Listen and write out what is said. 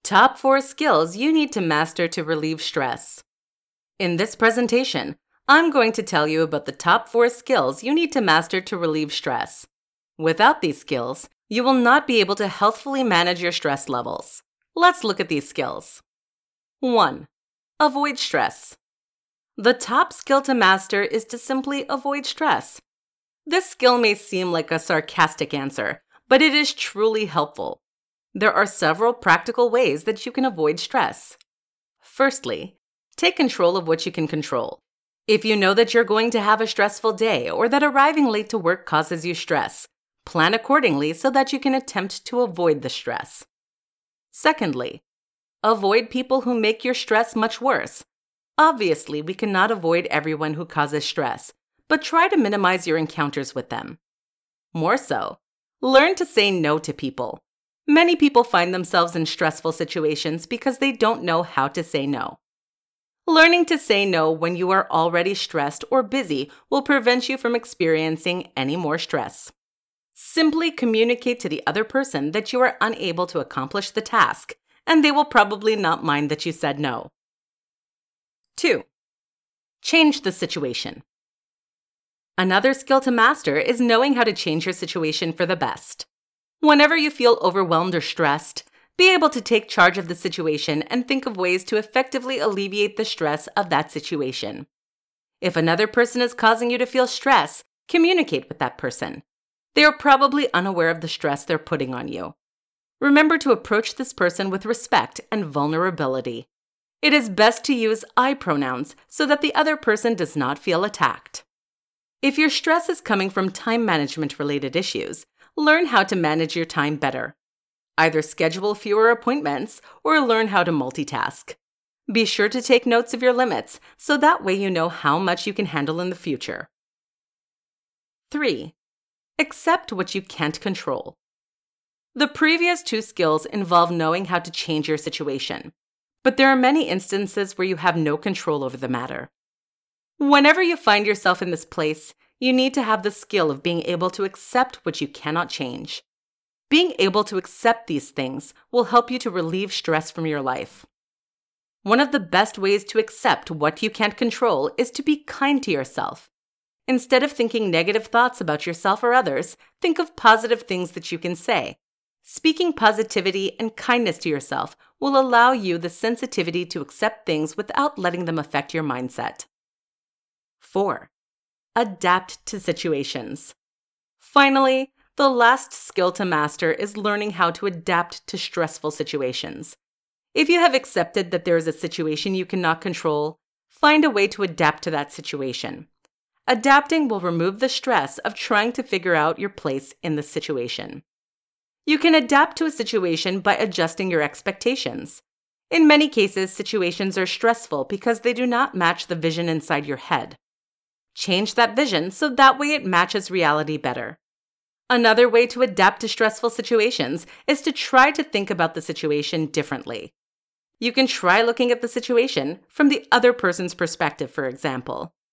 Top 4 skills you need to master to relieve stress. In this presentation, I'm going to tell you about the top 4 skills you need to master to relieve stress. Without these skills, you will not be able to healthfully manage your stress levels. Let's look at these skills. 1. Avoid stress. The top skill to master is to simply avoid stress. This skill may seem like a sarcastic answer, but it is truly helpful. There are several practical ways that you can avoid stress. Firstly, take control of what you can control. If you know that you're going to have a stressful day or that arriving late to work causes you stress, plan accordingly so that you can attempt to avoid the stress. Secondly, avoid people who make your stress much worse. Obviously, we cannot avoid everyone who causes stress, but try to minimize your encounters with them. More so, learn to say no to people. Many people find themselves in stressful situations because they don't know how to say no. Learning to say no when you are already stressed or busy will prevent you from experiencing any more stress. Simply communicate to the other person that you are unable to accomplish the task, and they will probably not mind that you said no. 2. Change the situation. Another skill to master is knowing how to change your situation for the best. Whenever you feel overwhelmed or stressed, be able to take charge of the situation and think of ways to effectively alleviate the stress of that situation. If another person is causing you to feel stress, communicate with that person. They are probably unaware of the stress they're putting on you. Remember to approach this person with respect and vulnerability. It is best to use I pronouns so that the other person does not feel attacked. If your stress is coming from time management-related issues, learn how to manage your time better. Either schedule fewer appointments or learn how to multitask. Be sure to take notes of your limits so that way you know how much you can handle in the future. 3. Accept what you can't control. The previous 2 skills involve knowing how to change your situation, but there are many instances where you have no control over the matter. Whenever you find yourself in this place, you need to have the skill of being able to accept what you cannot change. Being able to accept these things will help you to relieve stress from your life. One of the best ways to accept what you can't control is to be kind to yourself. Instead of thinking negative thoughts about yourself or others, think of positive things that you can say. Speaking positivity and kindness to yourself will allow you the sensitivity to accept things without letting them affect your mindset. 4. Adapt to situations. Finally, the last skill to master is learning how to adapt to stressful situations. If you have accepted that there is a situation you cannot control, find a way to adapt to that situation. Adapting will remove the stress of trying to figure out your place in the situation. You can adapt to a situation by adjusting your expectations. In many cases, situations are stressful because they do not match the vision inside your head. Change that vision so that way it matches reality better. Another way to adapt to stressful situations is to try to think about the situation differently. You can try looking at the situation from the other person's perspective, for example.